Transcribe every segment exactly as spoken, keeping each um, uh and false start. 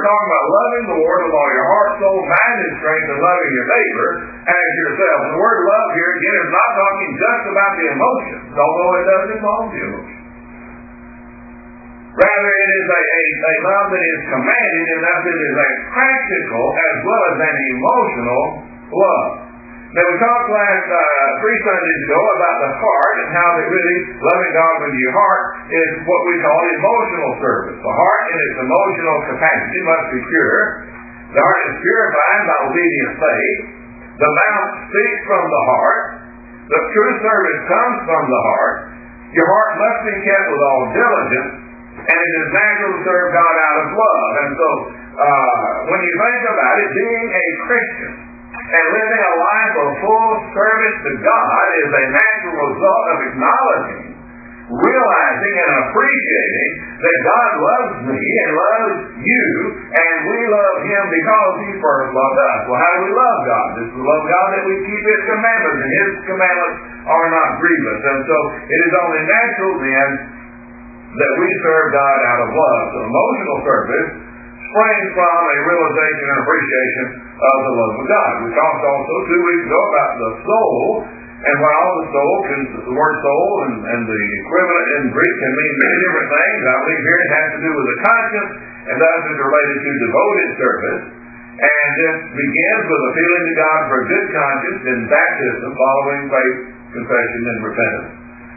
talking about loving the Lord with all your heart, soul, mind, and strength, and loving your neighbor as yourself. The word love here, again, is not talking just about the emotions, although it does involve the emotions. Rather, it is a, a, a love that is commanded, and thus it is a practical as well as an emotional love. Now, we talked last uh, three Sundays ago about the heart and how that really loving God with your heart is what we call emotional service. The heart in its emotional capacity must be pure. The heart is purified by obedient faith. The mouth speaks from the heart. The true service comes from the heart. Your heart must be kept with all diligence, and it is natural to serve God out of love. And so, uh, when you think about it, being a Christian and living a life of full service to God is a natural result of acknowledging, realizing, and appreciating that God loves me and loves you, and we love Him because He first loved us. Well, how do we love God? This is the love of God that we keep His commandments, and His commandments are not grievous. And so it is only natural then that we serve God out of love. So emotional service springs from a realization and appreciation of the love of God. We talked also two weeks ago about the soul, and while the soul, can, the word soul and, and the equivalent in Greek can mean many different things, I believe here it has to do with the conscience, and thus is related to devoted service. And this begins with appealing to God for a good conscience in baptism, following faith, confession, and repentance.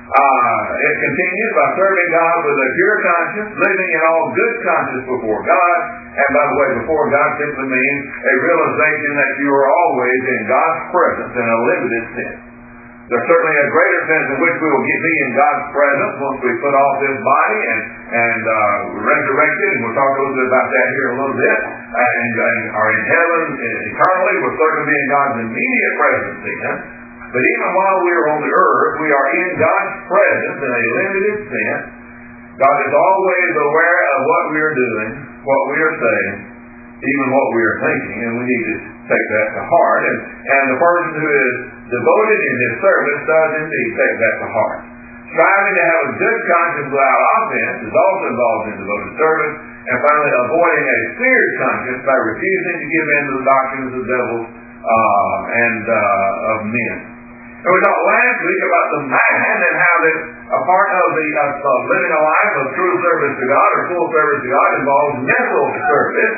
Uh, it continues by serving God with a pure conscience, living in all good conscience before God. And by the way, before God simply means a realization that you are always in God's presence in a limited sense. There's certainly a greater sense in which we will get, be in God's presence once we put off this body and, and uh, resurrected, and we'll talk a little bit about that here in a little bit, and, and are in heaven eternally. We'll certainly be in God's immediate presence then. But even while we are on the earth, we are in God's presence in a limited sense. God is always aware of what we are doing, what we are saying, even what we are thinking, and we need to take that to heart. And, and the person who is devoted in his service does indeed take that to heart. Striving to have a good conscience without offense is also involved in devoted service. And finally, avoiding a seared conscience by refusing to give in to the doctrines of devils uh, and uh, of men. And we talked last week about the mind and how that a part of the uh, of living a life of true service to God or full service to God involves mental service,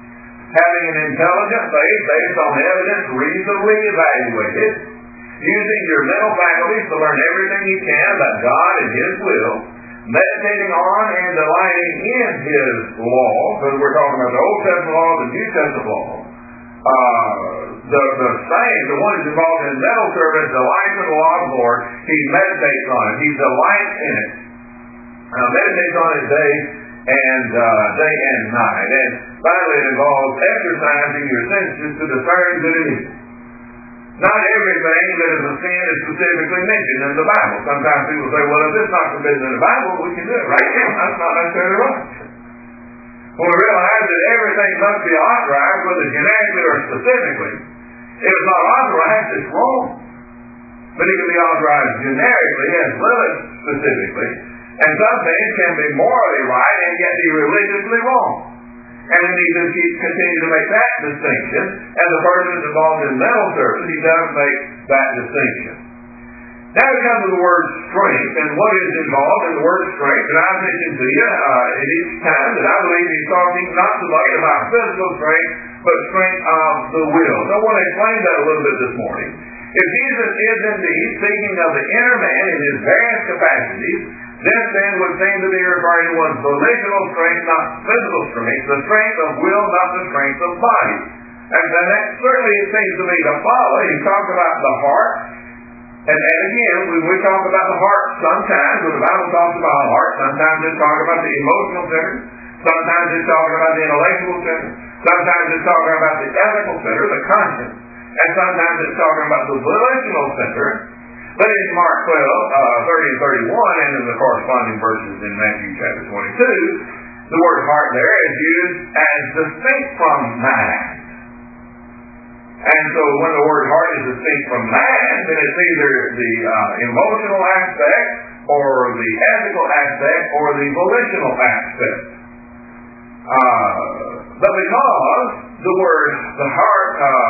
having an intelligent faith based on evidence reasonably evaluated, using your mental faculties to learn everything you can about God and His will, meditating on and delighting in His law, because we're talking about the Old Testament law, the New Testament law. Uh, the, the same, the one who's involved in mental service, delights in the law of the Lord, he meditates on it, he delights in it, uh, meditates on it day and uh, day and night. And finally, it involves exercising your senses to discern good and evil. Not everything that is a sin is specifically mentioned in the Bible. Sometimes people say, well, if it's not forbidden in the Bible, we can do it right now. That's not necessarily right. When we realize that everything must be authorized, whether generically or specifically, if it's not authorized, it's wrong. But it can be authorized generically as well as specifically. And some things can be morally right and yet be religiously wrong. And we need to keep, continue to make that distinction. As a person is involved in mental service, he does make that distinction. Now we come to the word strength, and what is involved in the word strength. And I mentioned to you uh, at each time that I believe he's talking not so much about physical strength, but strength of the will. So I want to explain that a little bit this morning. If Jesus is indeed speaking of the inner man in his various capacities, this then would seem to be referring to one's volitional strength, not physical strength, the strength of will, not the strength of body. And, and that certainly seems to me to follow. He talks about the heart. And, and again, when we talk about the heart, sometimes when the Bible talks about the heart, sometimes it's talking about the emotional center, sometimes it's talking about the intellectual center, sometimes it's talking about the ethical center, the conscience, and sometimes it's talking about the volitional center. But in Mark twelve, uh, thirty and thirty-one, and in the corresponding verses in Matthew chapter twenty-two, the word heart there is used as distinct from mind. And so when the word heart is distinct from mind, then it's either the uh, emotional aspect, or the ethical aspect, or the volitional aspect. Uh, But because the word, the heart, uh,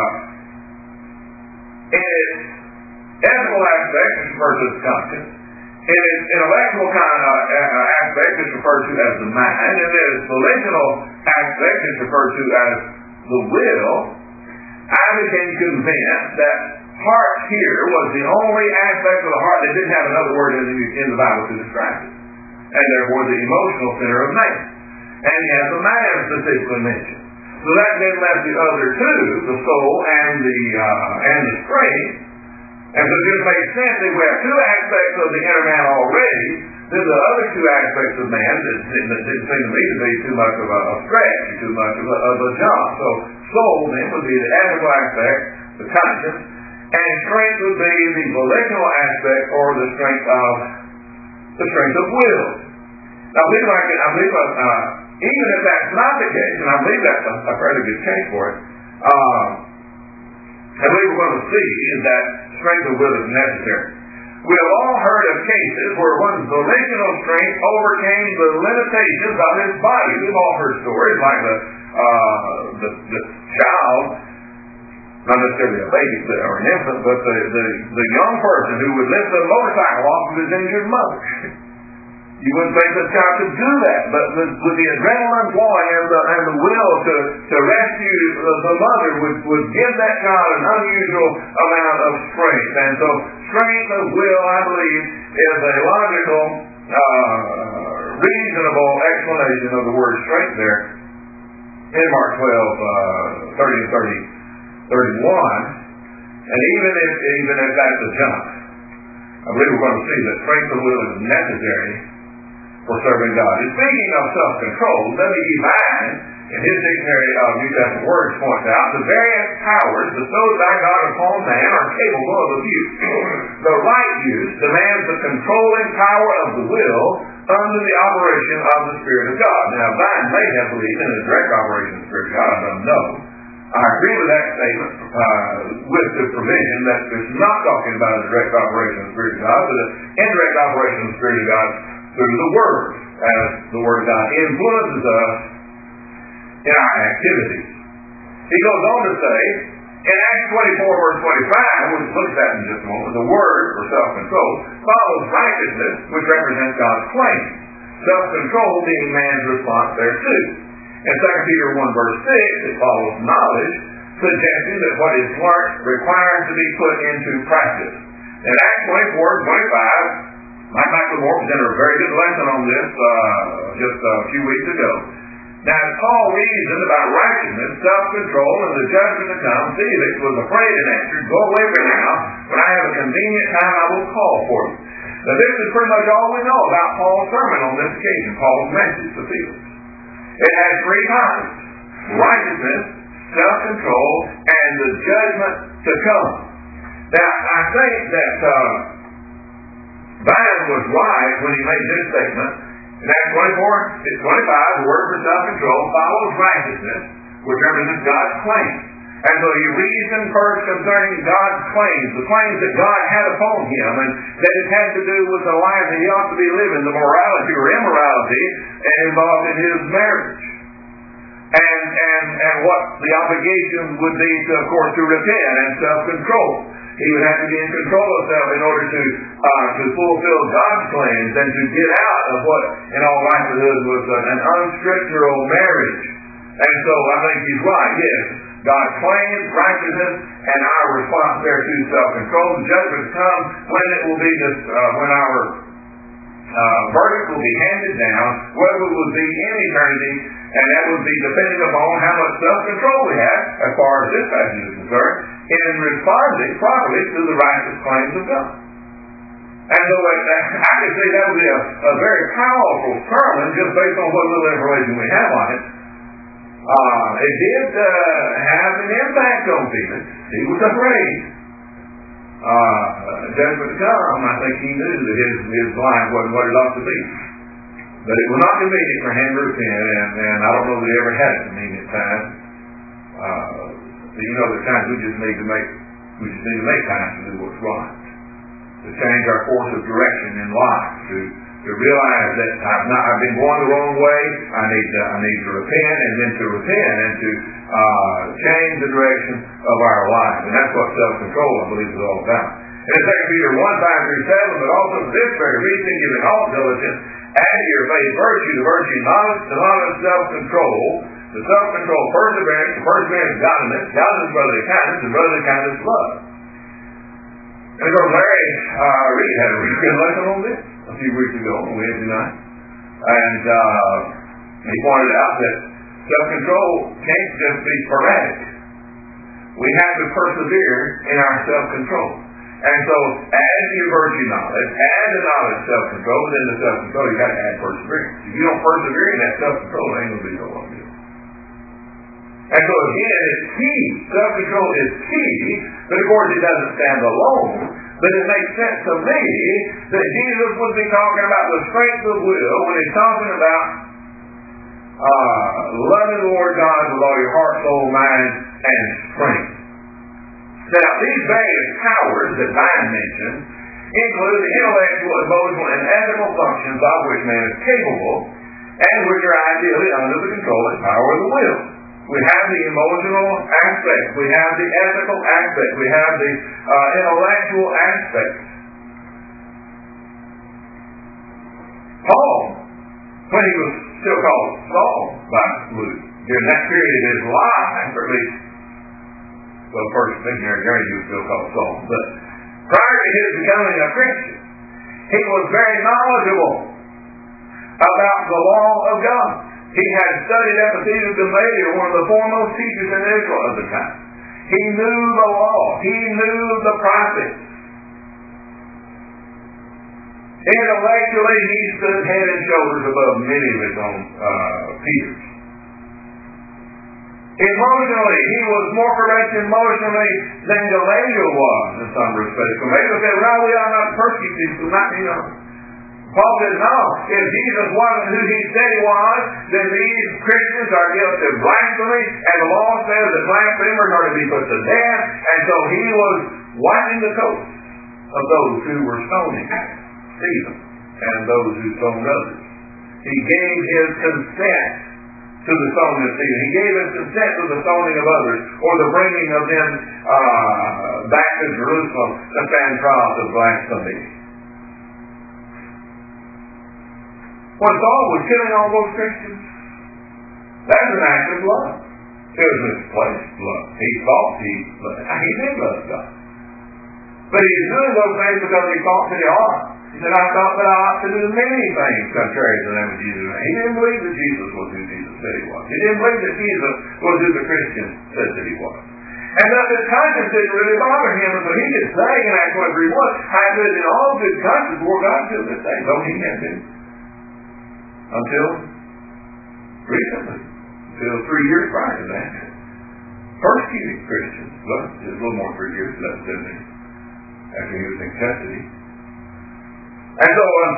in its ethical aspect is referred to as conscience, in its intellectual kind of uh, aspect is referred to as the mind, and in its volitional aspect is referred to as the will, I became convinced that heart here was the only aspect of the heart that didn't have another word in the, in the Bible to describe it, and therefore the emotional center of man. And yet the mind specifically mentioned. So that then left the other two, the soul and the uh, and the strength. And so it just makes sense that we have two aspects of the inner man already. Then the other two aspects of man that didn't seem to me to be too much of a, a stretch, too much of a, of a jump. So soul then would be the ethical aspect, the conscience, and strength would be the volitional aspect or the strength of the strength of will. Now, I believe I can, I believe uh, even if that's not the case, and I believe that's a, a fairly good case for it, uh, I believe we're going to see is that strength of will is necessary. We have all heard of cases where one's volitional strength overcame the limitations of his body. We've all heard stories like the uh, the, the child, not necessarily a baby or an infant, but the, the, the young person who would lift a motorcycle off of his injured mother. You wouldn't think the child could do that, but with, with the adrenaline flowing and the, and the will to, to rescue the, the mother would, would give that child an unusual amount of strength. And so strength of will, I believe, is a logical, uh, reasonable explanation of the word strength there in Mark twelve, uh, thirty and thirty, thirty-one. And even if, even if that's a jump, I believe we're going to see that strength of will is necessary for serving God. And speaking of self-control, W E. Vine, in his dictionary of New Testament words, points out the various powers bestowed by God upon man are capable of abuse. The right use demands the controlling power of the will under the operation of the Spirit of God. Now, Vine may have believed in the direct operation of the Spirit of God. I don't know. I agree with that statement uh, with the provision that it's not talking about a direct operation of the Spirit of God, but an indirect operation of the Spirit of God through the Word, as the Word of God influences us in our activities. He goes on to say, in Acts twenty-four, verse twenty-five, we'll look at that in just a moment, the Word for self-control follows righteousness, which represents God's claim. Self-control being man's response thereto. In Second Peter one, verse six, it follows knowledge, suggesting that what is learnt requires to be put into practice. In Acts twenty-four, twenty-five, Mike McLemore presented a very good lesson on this uh, just a few weeks ago. Now, as Paul reasoned about righteousness, self-control, and the judgment to come, Felix was afraid and answered, "Go away for now. When I have a convenient time, I will call for you." Now, this is pretty much all we know about Paul's sermon on this occasion, Paul's message to Felix. It has three kinds: righteousness, self-control, and the judgment to come. Now, I think that uh, Vine was right when he made this statement. In Acts twenty-four, twenty-five, the word for self-control follows righteousness, which represents God's claim. And so he reasoned first concerning God's claims, the claims that God had upon him, and that it had to do with the life that he ought to be living, the morality or immorality involved in his marriage. And, and, and what the obligation would be, to, of course, to repent and self-control. He would have to be in control of himself in order to uh, to fulfill God's claims and to get out of what, in all likelihood, was an unscriptural marriage. And so I think he's right, yes. God's claims, righteousness, and our response there to self-control. The judgment come when it will be this, uh, when our uh, verdict will be handed down, whether it will be in eternity, and that would be depending upon how much self-control we have, as far as this passage is concerned, in responding properly to the righteous claims of God. And so uh, I can say that would be a, a very powerful sermon just based on what little information we have on it. Uh, it did uh, have an impact on Felix. He was afraid. Uh, judgment to come, I think he knew that his, his life wasn't what it ought to be. But it was not convenient for him to repent, and, and I don't know that he ever had a convenient time. Uh, you know, there's times we just need to make, we just need to make time to do what's right, to change our course of direction in life, to, to to realize that I've not I've been going the wrong way. I need to I need to repent, and then to repent and to uh, change the direction of our life. And that's what self-control, I believe, is all about. In Second Peter one, five through seven, but also for this very reason, giving all diligence, add to your faith virtue, to virtue knowledge, to knowledge self-control, to self-control perseverance, to perseverance godliness, godliness brotherly kindness, and brotherly kindness love. And of course, Larry uh, Reed had a really good lesson on this a few weeks ago on Wednesday night. And uh, he pointed out that self-control can't just be sporadic. We have to persevere in our self-control. And so, add to your virtue knowledge, add to knowledge self-control, but then the self-control, you've got to add perseverance. If you don't persevere in that self-control, it ain't going to be no long good. And so again, it's key. Self-control is key, but of course it doesn't stand alone. But it makes sense to me that Jesus would be talking about the strength of will when he's talking about uh, loving the Lord God with all your heart, soul, mind, and strength. Now, these various powers that Vine mentioned include the intellectual, emotional, and ethical functions of which man is capable, and which are ideally under the control and power of the will. We have the emotional aspect. We have the ethical aspect. We have the uh, intellectual aspect. Paul, when he was still called Saul by Luke, during that period of his life, or at least, well, first missionary journey, he was still called Saul. But prior to his becoming a Christian, he was very knowledgeable about the law of God. He had studied Epictetus Gamaliel, one of the foremost teachers in Israel at the time. He knew the law. He knew the prophets. Intellectually, he stood head and shoulders above many of his own uh, peers. Emotionally, he was more correct emotionally than Gamaliel was in some respects. Gamaliel said, well, we are not persecuted, so not, you know. Paul said, no, if Jesus wasn't who he said he was, then these Christians are guilty of blasphemy, and the law says that blasphemers are to be put to death, and so he was wiping the coats of those who were stoning Stephen and those who stoned others. He gave his consent to the stoning of Stephen. He gave his consent to the stoning of others, or the bringing of them uh, back to Jerusalem to stand trial of blasphemy. When Saul was killing all those Christians, that was an act of love. It was misplaced love. He thought he loved. He did love God. But he was doing those things because he thought that he ought. He said, I thought that I ought to do many things contrary to the name of Jesus. He didn't believe that Jesus was who Jesus said he was. He didn't believe that Jesus was who the Christian said that he was. And that his conscience didn't really bother him, and so he could say in Acts one thirty-one, I have lived in all good conscience before God until this day. Though he had been. Until recently, until three years prior to that, persecuting Christians. Well, it was a little more than three years, less than me, after he was in custody. And so, um,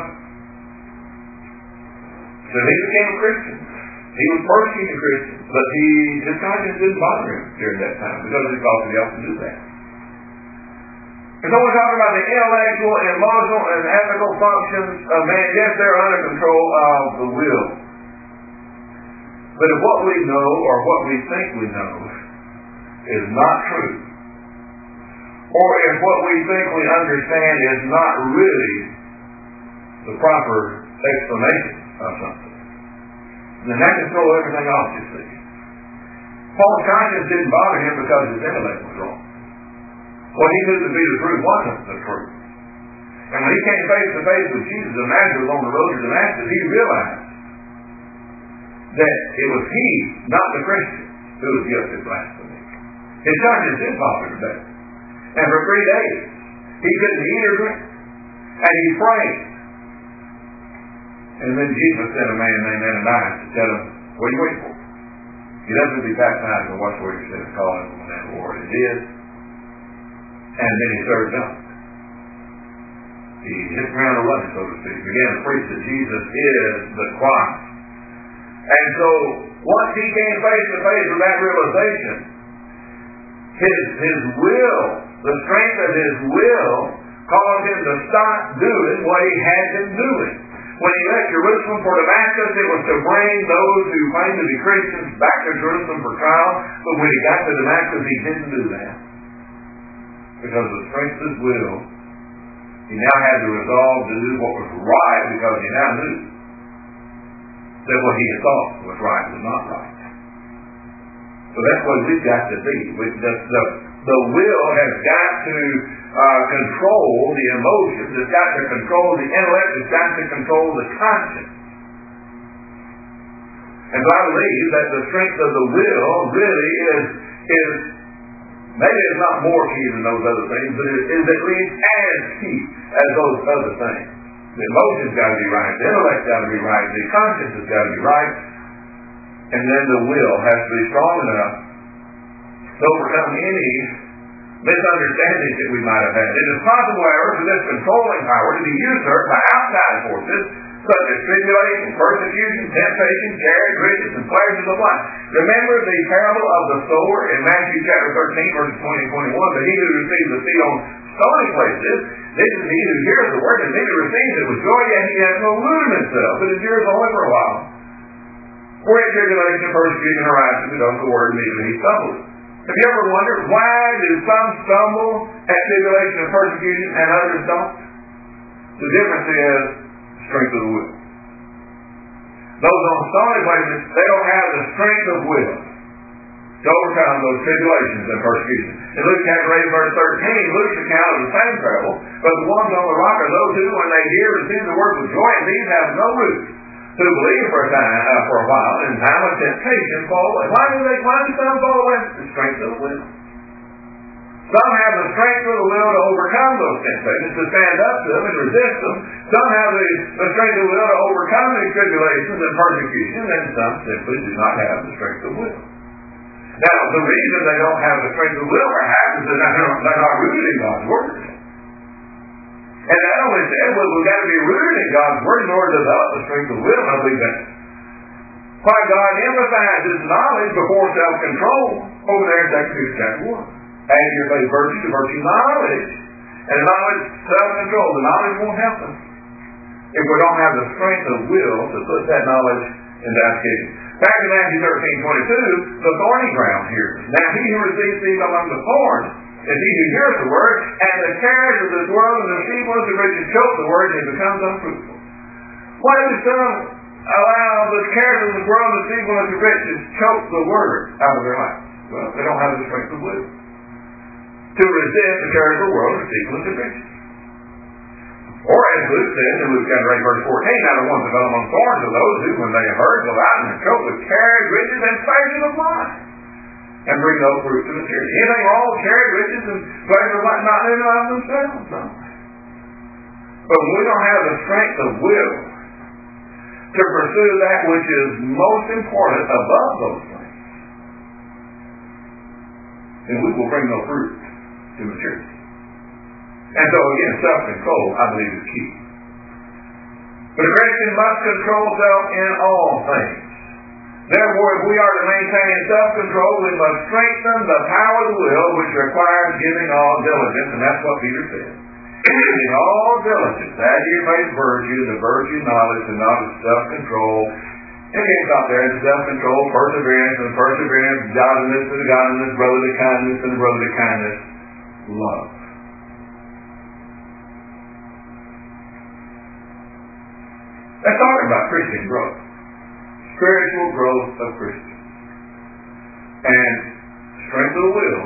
so he became a Christian. He was persecuting Christians, but he, his conscience didn't bother him during that time because he thought he ought to do that. And so we're talking about the intellectual, emotional, and ethical functions of man. Yes, they're under control of the will. But if what we know or what we think we know is not true, or if what we think we understand is not really the proper explanation of something, then that can throw everything off, you see. Paul's conscience didn't bother him because his intellect was wrong. What he knew to be the truth wasn't the truth. And when he came face to face with Jesus of Nazareth on the road to Damascus, he realized that it was he, not the Christian, who was guilty of blasphemy. His conscience did bother him that. And for three days, he couldn't eat or drink. And he prayed. And then Jesus sent a man named Ananias to tell him, what are you waiting for? He doesn't be baptized and wash away your sins, call him in the name of the Lord. It is. And then he served up. He hit the ground running, so to speak. Began to preach that Jesus is the Christ. And so, once he came face to face with that realization, his, his will, the strength of his will, caused him to stop doing what he had been doing. When he left Jerusalem for Damascus, it was to bring those who claimed to be Christians back to Jerusalem for trial. But when he got to Damascus, he didn't do that. Because of the strength of his will, he now had to resolve to do what was right, because he now knew that what he had thought was right was not right. So that's what we've got to be. The, the, the will has got to uh, control the emotions. It's got to control the intellect. It's got to control the conscience. And so I believe that the strength of the will really is, is maybe it's not more key than those other things, but it is at least as key as those other things. The emotions got to be right. The intellect got to be right. The conscience has got to be right. And then the will has to be strong enough to overcome any misunderstandings that we might have had. It is possible, however, for this controlling power to be usurped by outside forces such as tribulation, persecution, temptation, cares, riches, and pleasures of life. Remember the parable of the sower in Matthew chapter thirteen, verses twenty and twenty-one, that he who receives the seed on stony places, this is he who hears the word and neither receives it with joy, yet he has no root in himself, but endures only for a while. For in tribulation and persecution arises because the word immediately he stumbles. Have you ever wondered why do some stumble at tribulation and persecution and others don't? The difference is strength of the will. Those on stony places, they don't have the strength of will to overcome those tribulations and persecutions. In Luke chapter eight, verse thirteen, Luke's account of the same parable, but the ones on the rock are those who, when they hear, receive the word with joy, and these have no root, who believe for a time, uh, for a while, and in time of temptation fall away. Why do they? Why do some fall away? The strength of the will. Some have the strength of the will to overcome those temptations, to stand up to them and resist them. Some have the, the strength of the will to overcome these tribulations and persecutions, and some simply do not have the strength of will. Now, the reason they don't have the strength of will, perhaps, is that they're not, they're not rooted in God's Word. And not only said, well, we've got to be rooted in God's Word in order to develop the strength of will. I believe that. Why God emphasizes knowledge before self-control over there in Second Peter chapter one. Add your faith virtue to virtue knowledge. And knowledge, self-control. The knowledge won't help us if we don't have the strength of will to put that knowledge into application. Back in Matthew thirteen twenty-two, the thorny ground here. Now he who receives seed among the thorns is he who hears the word, and the cares of this world and the deceitfulness of riches choke the word, and it becomes unfruitful. Why do some allow the cares of this world and the deceitfulness of riches choke the word out of their life? Well, they don't have the strength of will to resist the cares of the world and the deceitfulness of riches. Or as Luke says in Luke chapter eight, verse fourteen, now the ones that fell among thorns are those who, when they have heard, go out and are choked with cares, riches, and pleasures of life, and bring no fruit to maturity. Anything wrong with cares, riches, and pleasures of life? Not in and of themselves, no. But when we don't have the strength of will to pursue that which is most important above those things, then we will bring no fruit to maturity. And so again, self-control, I believe, is key. But a Christian must control self in all things. Therefore, if we are to maintain self-control, we must strengthen the power of the will, which requires giving all diligence, and that's what Peter said. Giving all diligence, add to your faith virtue, the virtue knowledge, and knowledge self-control. And again, stop there, and self-control, perseverance, and perseverance, godliness, and godliness, brotherly kindness, and brotherly kindness, love. That's talking about Christian growth. Spiritual growth of Christians. And strength of the will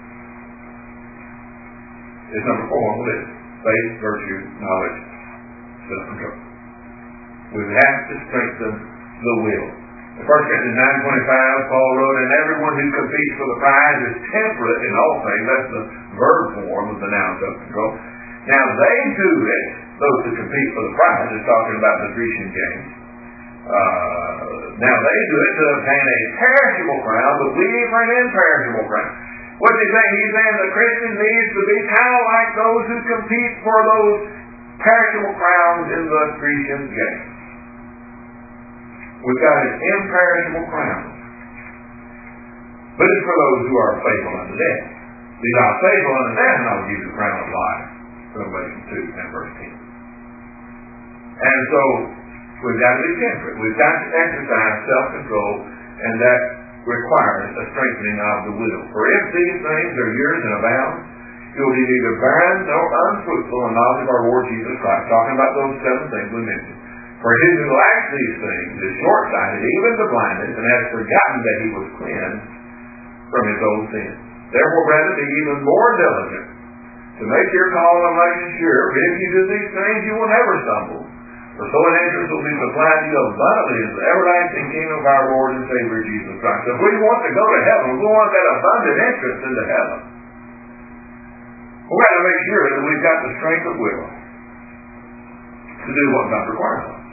is number four on the list. Faith, virtue, knowledge, self-control. We have to strengthen the will. In First Corinthians nine twenty-five, Paul wrote, and everyone who competes for the prize is temperate in all things. That's the verb form of the noun self-control. Now they do it, those who compete for the prize, is talking about the Grecian games. Uh, now they do it to obtain a perishable crown, but we for an imperishable crown. What is he saying? He's saying the Christian needs to be kind of like those who compete for those perishable crowns in the Grecian games. We've got an imperishable crown. But it's for those who are faithful unto death. Be thou faithful unto death, and I'll give you the crown of life. Revelation two and verse ten. And so We've got to be temperate. We've got to exercise self-control, and that requires a strengthening of the will. For if these things are yours and abound, you will be neither barren nor unfruitful in knowledge of our Lord Jesus Christ. Talking about those seven things we mentioned. For he who lacks these things is short-sighted, even to blindness, and has forgotten that he was cleansed from his old sins. Therefore, brethren, be even more diligent to make your call and election sure. For if you do these things, you will never stumble. For so an entrance will be supplied to you abundantly in the everlasting kingdom of our Lord and Savior Jesus Christ. If we want to go to heaven, we want that abundant entrance into heaven. We've got to make sure that we've got the strength of will to do what God requires of us.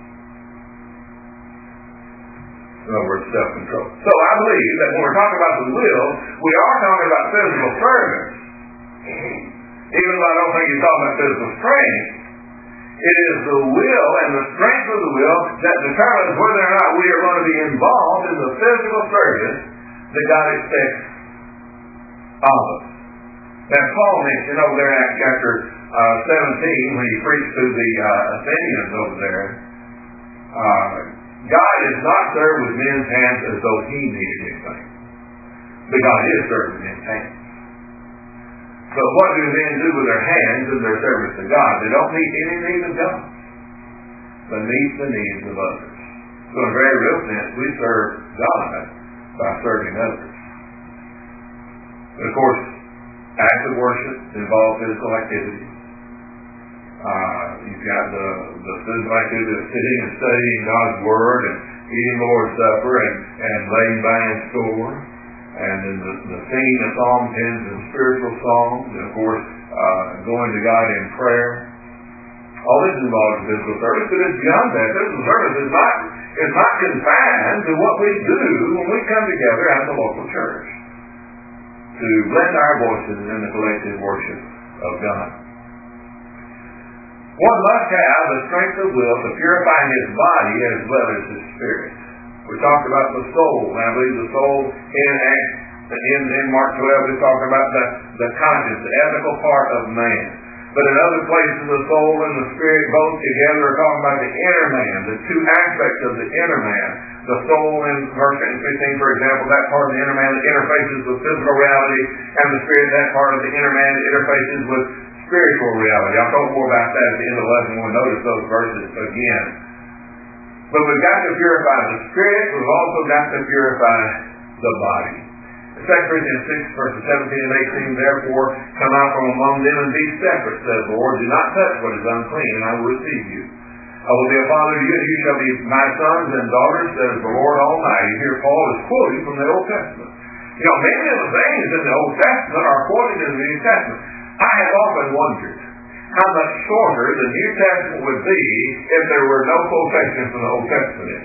In other words, self-control. So I believe that when we're talking about the will, we are talking about physical service. Even though I don't think he's talking about physical strength, it is the will and the strength of the will that determines whether or not we are going to be involved in the physical service that God expects of us. Now, Paul mentioned over there in Acts chapter uh, seventeen, when he preached to the uh, Athenians over there, uh, God is not served with men's hands as though he needed anything. But God is served with men's hands. But what do men do with their hands in their service to God? They don't meet any needs of God, but meet the needs of others. So in a very real sense, we serve God by serving others. And of course, acts of worship involve physical activity. Uh, you've got the, the physical activity of sitting and studying God's Word and eating the Lord's Supper and, and laying by in store. And then the, the singing of psalms, hymns, and spiritual songs. And of course, uh, going to God in prayer. All this involves physical service, but it's beyond that. Physical service is not, is not confined to what we do when we come together at the local church to blend our voices in the collective worship of God. One must have the strength of will to purify his body as well as his spirit. We talked about the soul, and I believe the soul in Acts, in, in Mark twelve, we talked about the, the conscience, the ethical part of man. But in other places, the soul and the spirit both together are talking about the inner man, the two aspects of the inner man. The soul in verse fifteen, for example, that part of the inner man that interfaces with physical reality, and the spirit, that part of the inner man that interfaces with spiritual reality. I'll talk more about that at the end of the lesson. We'll notice those verses again. But we've got to purify the spirit. We've also got to purify the body. Second Corinthians six, verses seventeen and eighteen, therefore come out from among them and be separate, says the Lord. Do not touch what is unclean, and I will receive you. I will be a father to you, and you shall be my sons and daughters, says the Lord Almighty. Here Paul is quoting from the Old Testament. You know, many of the things in the Old Testament are quoted in the New Testament. I have often wondered how much shorter the New Testament would be if there were no quotations from the Old Testament in it.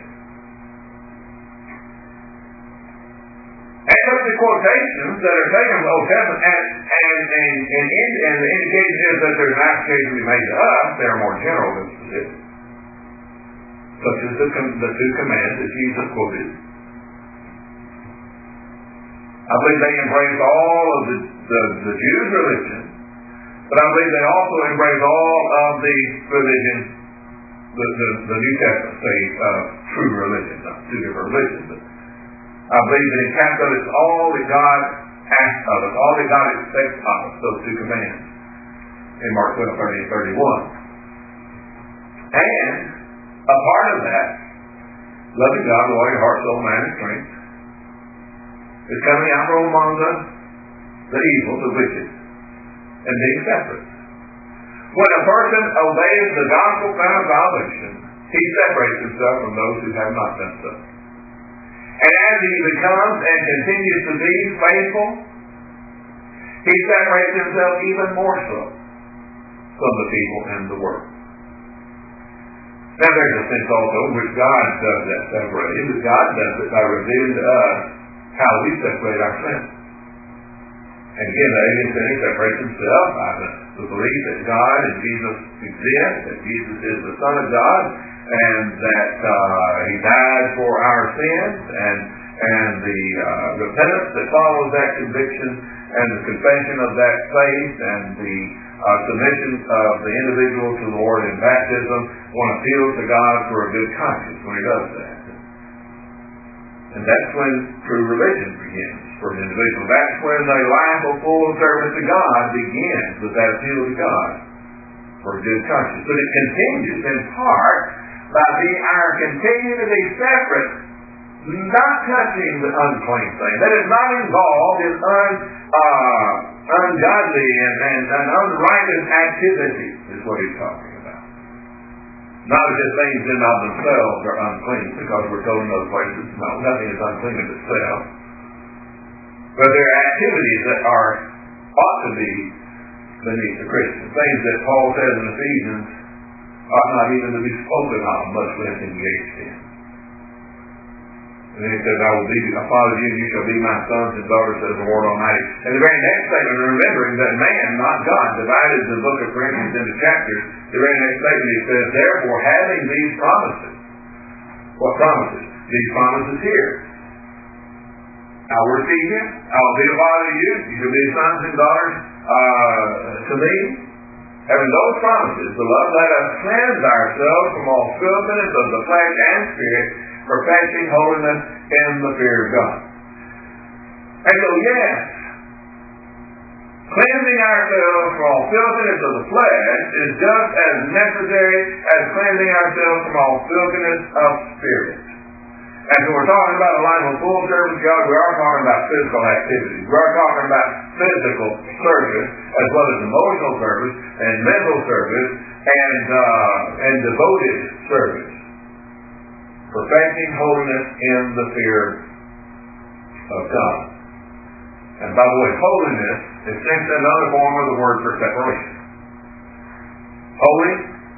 And those are quotations that are taken from the Old Testament, and, and, and, and, and, and the indication is that there's an application to be made to us. They are more general than specific. Such as the, the two commands that Jesus quoted. I believe they embrace all of the, the, the Jews' religion, but I believe they also embrace all of the religion, the, the, the New Testament, say, uh, true religion, not two different religions, but I believe that it encapsulates all that God asks of us, all that God expects of us, those two commands, in Mark twelve, thirty and thirty-one. And a part of that, loving God with all your heart, soul, mind, and strength, is coming out from among the, the evil, the wicked, and being separate. When a person obeys the gospel plan of salvation, he separates himself from those who have not done so. And as he becomes and continues to be faithful, he separates himself even more so from the people and the world. Now there's a sense also in which God does that separating, but God does it by revealing to us how we separate ourselves. And again, the alien sinner separates himself by the, the belief that God and Jesus exist, that Jesus is the Son of God, and that uh, He died for our sins, and and the uh, repentance that follows that conviction, and the confession of that faith, and the uh, submission of the individual to the Lord in baptism, one appeals to God for a good conscience when he does that. And that's when true religion begins for an individual. That's when the life of full service to God begins, with that appeal to God for a good conscience. But it continues in part by being our continuing to be separate, not touching the unclean thing. That is not involved in un, uh, ungodly and, and, and unrighteous activity, is what he's talking about. Not as if things in and of themselves are unclean, because we're told in other places, no, nothing is unclean of itself. But there are activities that are ought to be beneath the Christian. Things that Paul says in Ephesians ought not even to be spoken of, much less engaged in. And then he says, I will be a father to you, and you shall be my sons and daughters, says the Lord Almighty. And the very next statement, remembering that man, not God, divided the book of Corinthians into chapters, the very next statement he says, therefore, having these promises. What promises? These promises here. I will receive you. I will be a father to you. You shall be sons and daughters uh, to me. Having those promises, beloved, let us cleanse ourselves from all filthiness of the flesh and spirit, perfecting holiness in the fear of God. And so, yes, cleansing ourselves from all filthiness of the flesh is just as necessary as cleansing ourselves from all filthiness of spirit. And so we're talking about a life of full service to God. We are talking about physical activities. We are talking about physical service as well as emotional service and mental service and uh, and devoted service. Perfecting holiness in the fear of God. And by the way, holiness is simply another form of the word for separation. Holy,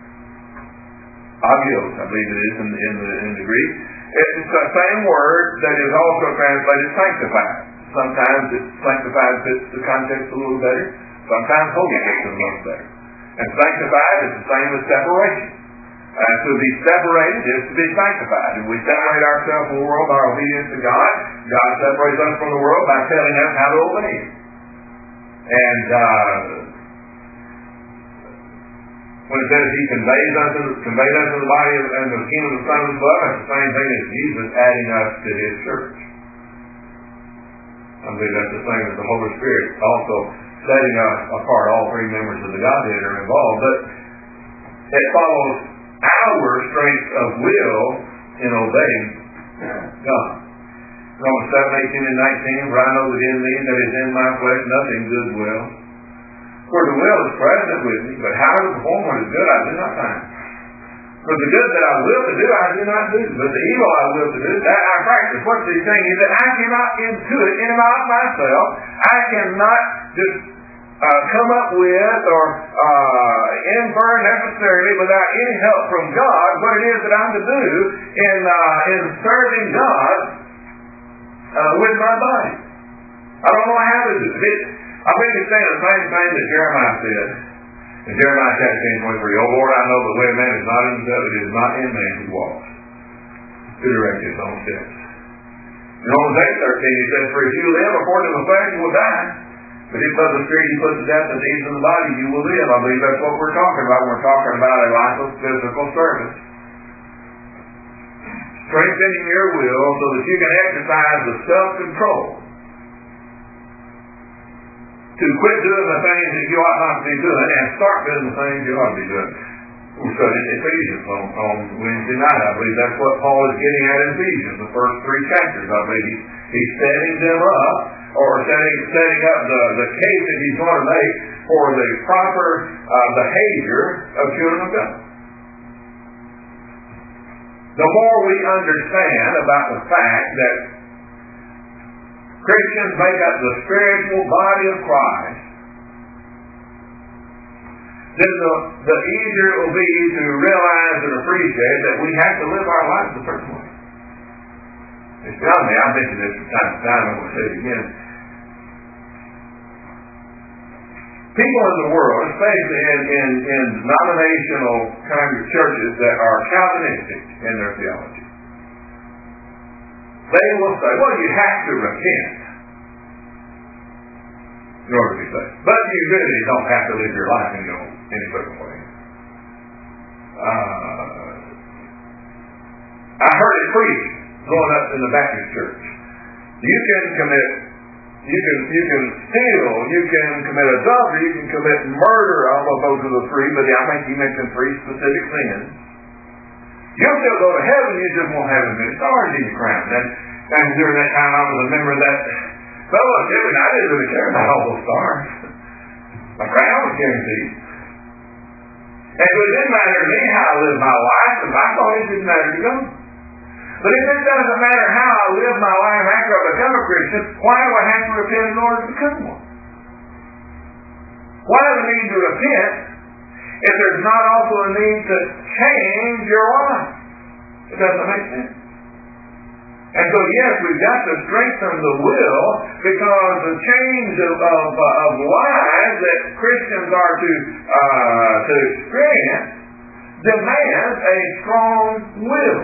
hagios, I believe it is in, in, the, in the Greek. It's the same word that is also translated sanctified. Sometimes it's sanctified fits the context a little better. Sometimes holy fits it a little better. And sanctified is the same as separation. Uh, to be separated is to be sanctified. If we separate ourselves from the world by obedience to God, God separates us from the world by telling us how to obey Him. And uh, when it says He conveys us, conveyed us in the body of, and the kingdom of the Son of His blood, that's the same thing as Jesus adding us to His church. I believe that's the same as the Holy Spirit also setting us apart. All three members of the Godhead are involved. But it follows our strength of will in obeying God. Romans seven, eighteen and nineteen, for I know that in me that is in my flesh nothing good will. For the will is present with me, but how to perform what is good I do not find. For the good that I will to do I do not do, but the evil I will to do that I practice. What he's saying is that I cannot intuit in and of myself. I cannot just Uh, come up with or uh, infer necessarily without any help from God what it is that I'm to do in uh, in serving God uh, with my body. I don't know how to do it. I think it's saying the same thing that Jeremiah said in Jeremiah chapter ten, twenty-three. Oh Lord, I know the way of man is not in himself, it is not in man who walks to direct his own steps. In Romans eight, thirteen, he says, for if you live according to the flesh, you will die. But if by the Spirit you put to death the deeds of the body, you will live. I believe that's what we're talking about. We're talking about a life of physical service. Strengthening your will so that you can exercise the self-control to quit doing the things that you ought not to be doing and start doing the things you ought to be doing. We studied Ephesians on, on Wednesday night. I believe that's what Paul is getting at in Ephesians, the first three chapters. I believe he's, he's setting them up, or setting setting up the, the case that he's going to make for the proper uh, behavior of children of God. The more we understand about the fact that Christians make up the spiritual body of Christ, then the, the easier it will be to realize and appreciate that we have to live our lives a certain way. It's beyond me. I mentioned this from time to time. I'm going to say it again. People in the world, especially in, in, in denominational kind of churches that are Calvinistic in their theology, they will say, well, you have to repent in order to be saved. But you really don't have to live your life in you know, any certain way. Uh, I heard it preached growing up in the Baptist church. You can commit, you can you can steal, you can commit adultery, you can commit murder. I don't know if those are the three, but I think he mentioned three specific sins. You'll still go to heaven, you just won't have as many stars in your crown. And, and during that time I was a member of that fellowship, and I didn't really care about all those stars. My crown was guaranteed. And so it didn't matter to me how I lived my life, because I thought it didn't matter to God. But if it doesn't matter how I live my life after I become a Christian, why do I have to repent in order to become one? Why does it need to repent if there's not also a need to change your life? It doesn't make sense. And so yes, we've got to strengthen the will, because the change of, of, of lives that Christians are to, uh, to experience demands a strong will.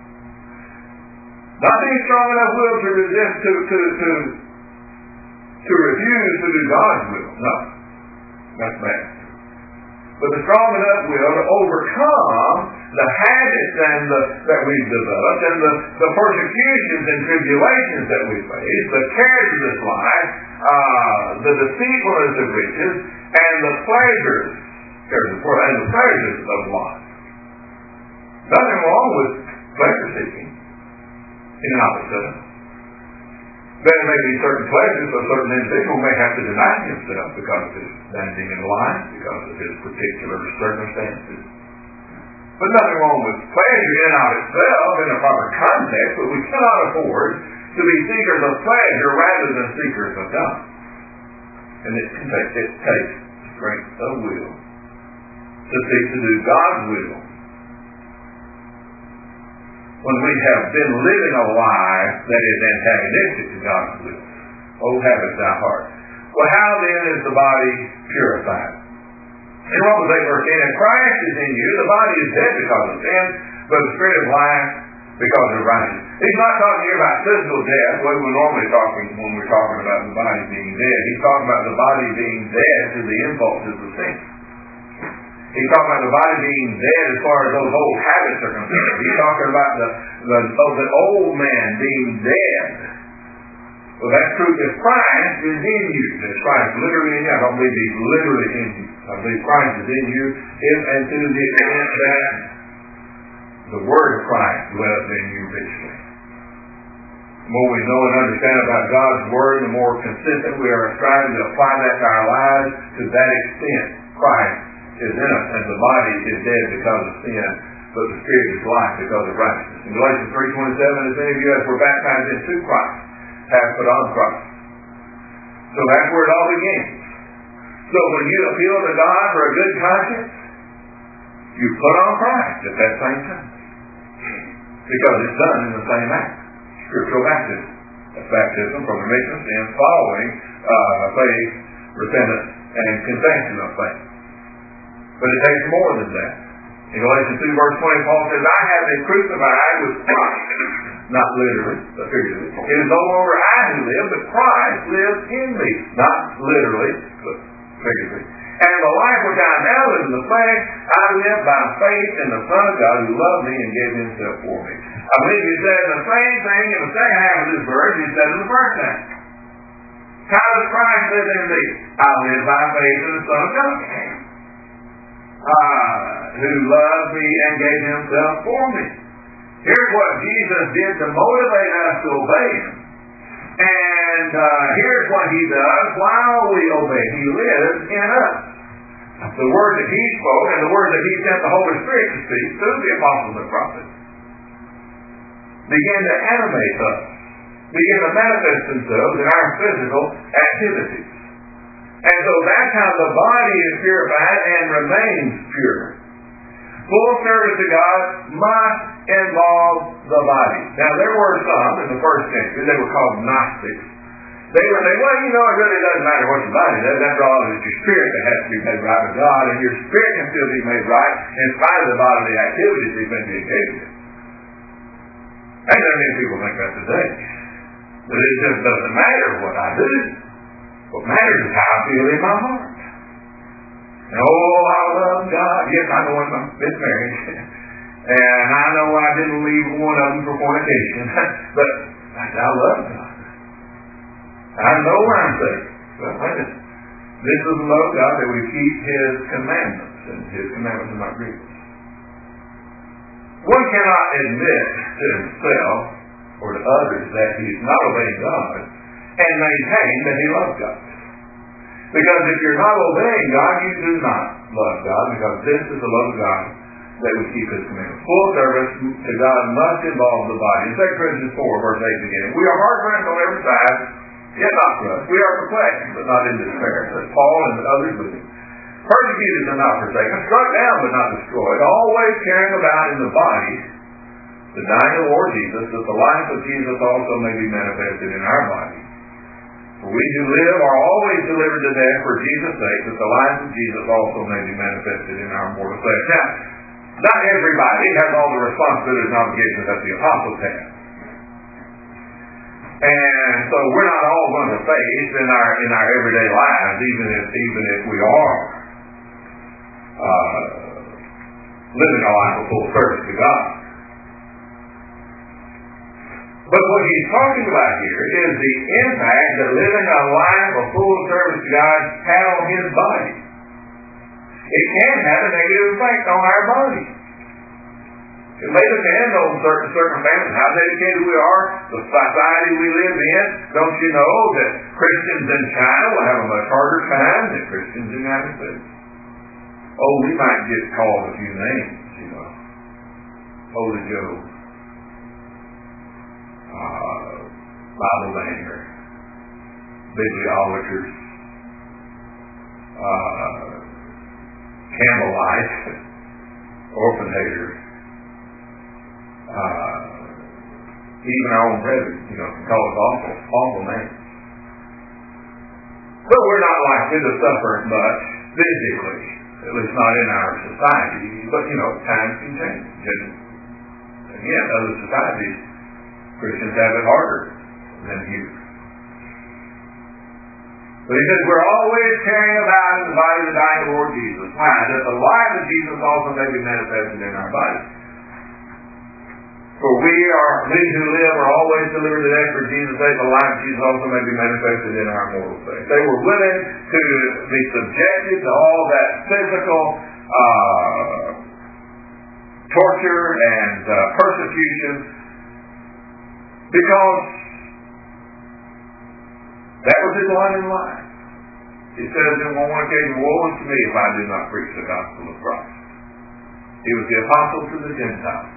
Not being strong enough will to resist, to, to, to, to refuse to do God's will. No. That's bad. But the strong enough will to overcome the habits and the, that we've developed, and the, the persecutions and tribulations that we face, the cares of this life, uh, the deceitfulness of riches, and the pleasures, and the pleasures of life. Nothing wrong with pleasure seeking in and of itself. There may be certain pleasures, a certain individual may have to deny himself because of his standing in life, because of his particular circumstances. But nothing wrong with pleasure in and of itself in a proper context, but we cannot afford to be seekers of pleasure rather than seekers of God. And it, can take, it takes strength of will to seek to do God's will when we have been living a life that is antagonistic to God's will. Oh, habits thou heart. Well, how then is the body purified? In Romans eight verse ten, if Christ is in you, the body is dead because of sin, but the spirit is life because of righteousness. He's not talking here about physical death, what we're normally talking when we're talking about the body being dead. He's talking about the body being dead to the impulses of sin. He's talking about the body being dead as far as those old habits are concerned. He's talking about the, the, oh, the old man being dead. Well, that's true if Christ is in you. If Christ literally in you. I don't believe he's literally in you. I believe Christ is in you, if and to the extent that the Word of Christ dwells in you richly. The more we know and understand about God's Word, the more consistent we are striving to apply that to our lives. To that extent, Christ is in us, and the body is dead because of sin, but the spirit is life because of righteousness. In Galatians three twenty-seven, as many of you as were baptized into Christ have put on Christ. So that's where it all begins. So when you appeal to God for a good conscience, you put on Christ at that same time. Because it's done in the same act. Spiritual baptism. That's baptism from remission of sin following uh, faith, repentance, and confession of faith. But it takes more than that. In Galatians two verse twenty, Paul says, I have been crucified with Christ. Not literally, but figuratively. It is no longer I who live, but Christ lives in me. Not literally, but figuratively. And the life which I now live in the flesh, I live by faith in the Son of God who loved me and gave himself for me. I believe he said the same thing in the second half of this verse he said in the first half. How does Christ live in me? I live by faith in the Son of God. Uh, who loved me and gave himself for me. Here's what Jesus did to motivate us to obey him. And uh, here's what he does while we obey. He lives in us. The word that he spoke and the word that he sent the Holy Spirit to speak through the apostles and prophets begin to animate us, begin to manifest themselves in our physical activities. And so that's how the body is purified and remains pure. Full service to God must involve the body. Now, there were some in the first century, they were called Gnostics. They were saying, well, you know, it really doesn't matter what your body does. After all, it's your spirit that has to be made right with God, and your spirit can still be made right in spite of the bodily activities you've been engaged in. And there many people think that today. But it just doesn't matter what I do. What matters is how I feel in my heart. And, oh, I love God. Yes, I know I'm been married. And I know I didn't leave one of them for fornication. But I love God. I know where I'm safe. But wait a minute. This is the love of God, that we keep His commandments. And His commandments are not grievous. One cannot admit to himself or to others that he's not obeying God and maintain that he loves God. Because if you're not obeying God, you do not love God, because this is the love of God, that we keep His commandments. Full service to God must involve the body. In Second Corinthians four, verse eight beginning, we are hard pressed on every side, yet not crushed. We are perplexed, but not in despair. Says Paul and others with him. Persecuted and not forsaken, struck down but not destroyed, always carrying about in the body the dying of the Lord Jesus, that the life of Jesus also may be manifested in our body. For we who live are always delivered to death for Jesus' sake, that the life of Jesus also may be manifested in our mortal flesh. Now, not everybody has all the responsibilities and obligations that the apostles had. And so we're not all going to face in our in our everyday lives, even if even if we are uh, living a life of full service to God. But what he's talking about here is the impact that living a life of full service to God had on his body. It can have a negative effect on our body. It may depend on certain circumstances, how dedicated we are, the society we live in. Don't you know that Christians in China will have a much harder time than Christians in the United States? Oh, we might get called a few names, you know. Holy Joe. Uh, Bible banger. Bibliolaters. Uh, Campbellites. Orphan haters. Uh, even our own brethren, you know, can call us awful, awful names. But we're not likely to suffer much physically, at least not in our society. But, you know, times can change. And again, other societies, Christians have it harder than you. But he says, we're always carrying about in the body of the dying Lord Jesus. Why? That the life of Jesus also may be manifested in our body. For we are, we who live are always delivered to death for Jesus' sake, the life of Jesus also may be manifested in our mortal state. They were willing to be subjected to all that physical uh, torture and uh, persecution, because that was his line in life. He says in one occasion, woe unto me if I do not preach the gospel of Christ. He was the apostle to the Gentiles.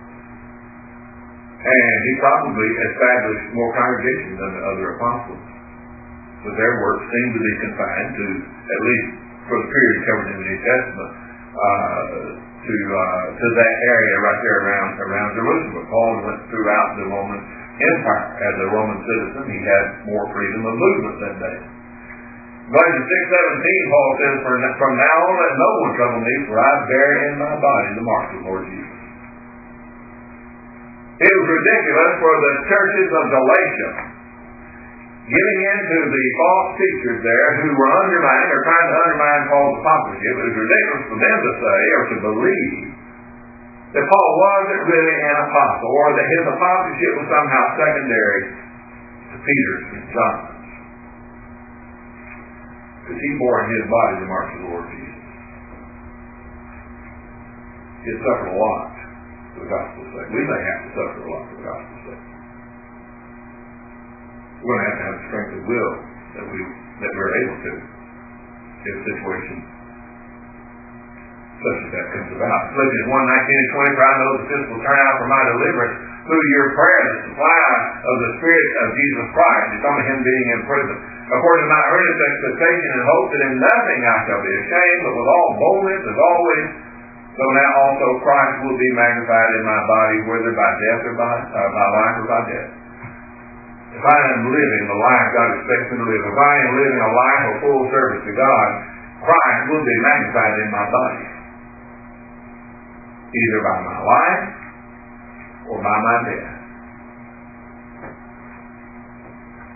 And he probably established more congregations than the other apostles. But their work seemed to be confined to, at least for the period covered in the New Testament, uh, to uh, to that area right there around around Jerusalem. Paul went throughout the Roman Empire. As a Roman citizen, he had more freedom of movement that day. Galatians six seventeen, Paul says, from now on let no one trouble me, for I bear in my body the marks of the Lord Jesus. It was ridiculous for the churches of Galatia, giving in to the false teachers there who were undermining or trying to undermine Paul's apostleship. It was ridiculous for them to say or to believe that Paul wasn't really an apostle, or that his apostleship was somehow secondary to Peter's and John's. Because he bore in his body the marks of the Lord Jesus. He had suffered a lot for the gospel's sake. We may have to suffer a lot for the gospel's sake. We're going to have to have the strength of will that we that we're able to in situations such as that comes about. Philippians one nineteen and twenty, for I know that this will turn out for my deliverance through your prayer, the supply of the Spirit of Jesus Christ. It's on him being in prison. According to my earnest expectation and hope that in nothing I shall be ashamed, but with all boldness as always, so now also Christ will be magnified in my body, whether by death or by, uh, by life or by death. If I am living the life God expects me to live, if I am living a life of full service to God, Christ will be magnified in my body. Either by my life or by my death.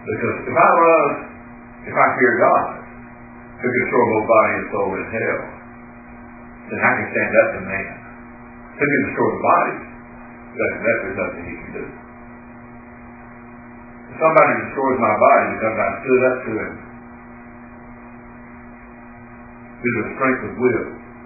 Because if I love, if I fear God, who can destroy both body and soul in hell, then I can stand up to man. Who can destroy the body? That, that there's nothing he can do. If somebody destroys my body because I stood up to him, due to the strength of will,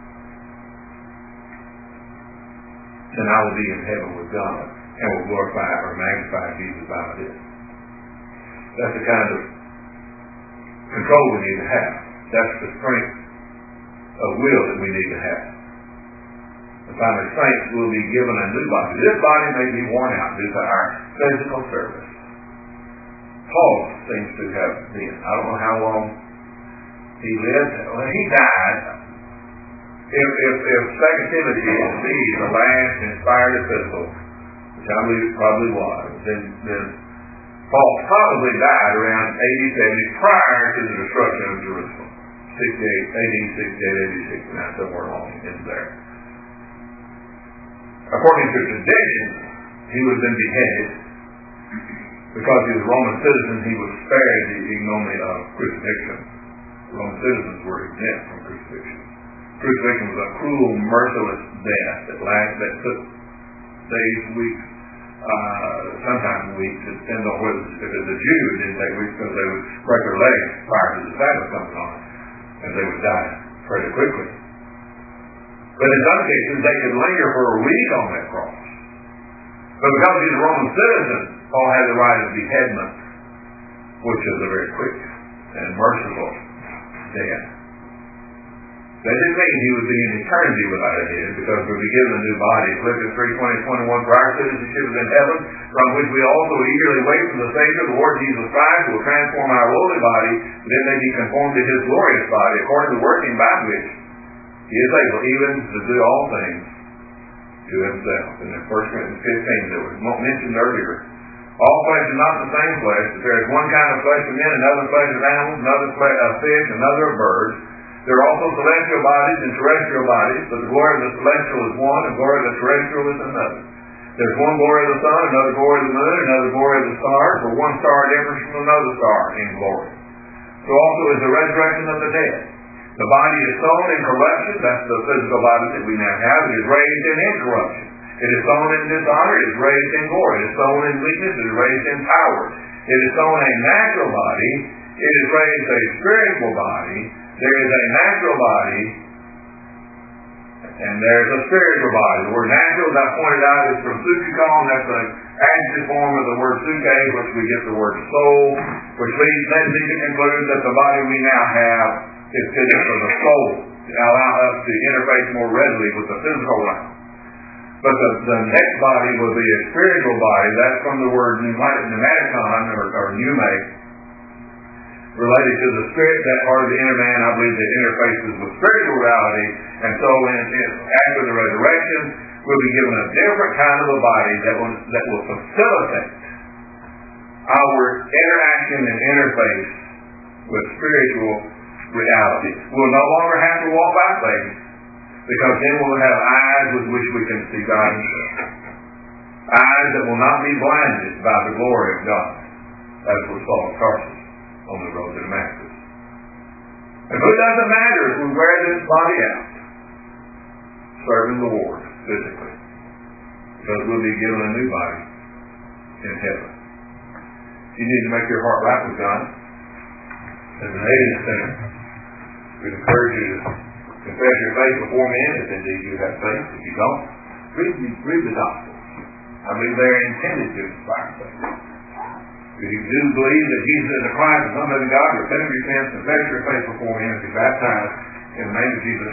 then I will be in heaven with God and will glorify or magnify Jesus by this. That's the kind of control we need to have. That's the strength of will that we need to have. And finally, saints will be given a new body. This body may be worn out due to our physical service. Paul seems to have been. I don't know how long he lived. When he died, if, if, if Second Timothy is indeed the last inspired epistle, which I believe it probably was, then, then Paul probably died around A D seventy prior to the destruction of Jerusalem. sixty-eight, A D sixty-eight, A D sixty-nine, somewhere along in there. According to tradition, he would have been beheaded. Because he was a Roman citizen, he was spared the ignominy of crucifixion. Roman citizens were exempt from crucifixion. Crucifixion was a cruel, merciless death that lasted, that took days, weeks, uh, sometimes weeks. It depends on whether, if it was a Jew, it didn't take weeks because they would break their legs prior to the Sabbath coming on, and they would die fairly quickly. But in some cases, they could linger for a week on that cross. But because he's a Roman citizen, Paul had the right of beheadment, which is a very quick and merciful death. That didn't mean he would be in eternity without a head, because we'll be given a new body. Philippians three, twenty, twenty-one, for our citizenship is in heaven, from which we also eagerly wait for the Savior, the Lord Jesus Christ, who will transform our lowly body, that it may be conformed to his glorious body, according to the working by which he is able even to do all things to himself. And in First Corinthians fifteen, that was mentioned earlier, all flesh is not the same flesh, but there is one kind of flesh of men, another flesh of animals, another flesh of fish, another of birds. There are also celestial bodies and terrestrial bodies, but the glory of the celestial is one, and the glory of the terrestrial is another. There's one glory of the sun, another glory of the moon, another glory of the stars, for one star differs from another star in glory. So also is the resurrection of the dead. The body is sown in corruption, that's the physical body that we now have. It is raised in incorruption. It is sown in dishonor, it is raised in glory. It is sown in weakness, it is raised in power. It is sown a natural body, it is raised a spiritual body. There is a natural body, and there is a spiritual body. The word natural, as I pointed out, is from psychikon. That's an adjective form of the word psyche, which we get the word soul, which leads then to conclude that the body we now have is fitted for the soul, to allow us to interface more readily with the physical realm. But the, the next body will be a spiritual body. That's from the word pneumaticon, or, or pneume, related to the spirit, that part of the inner man, I believe, that interfaces with spiritual reality. And so in, in, after the resurrection, we'll be given a different kind of a body that will, that will facilitate our interaction and interface with spiritual reality. We'll no longer have to walk by faith, because then we'll have eyes with which we can see God himself. Eyes that will not be blinded by the glory of God, as was Saul of Tarsus on the road to Damascus. And it doesn't matter if we wear this body out, serving the Lord physically, because we'll be given a new body in heaven. You need to make your heart right with God. As an aid sinner, we encourage you to confess your faith before men, if indeed you have faith. If you don't, read the, read the Gospels. I believe they're intended to inspire faith. If you do believe that Jesus is the Christ, the Son of God, repent of your sins, confess your faith before him, and be baptized in the name of Jesus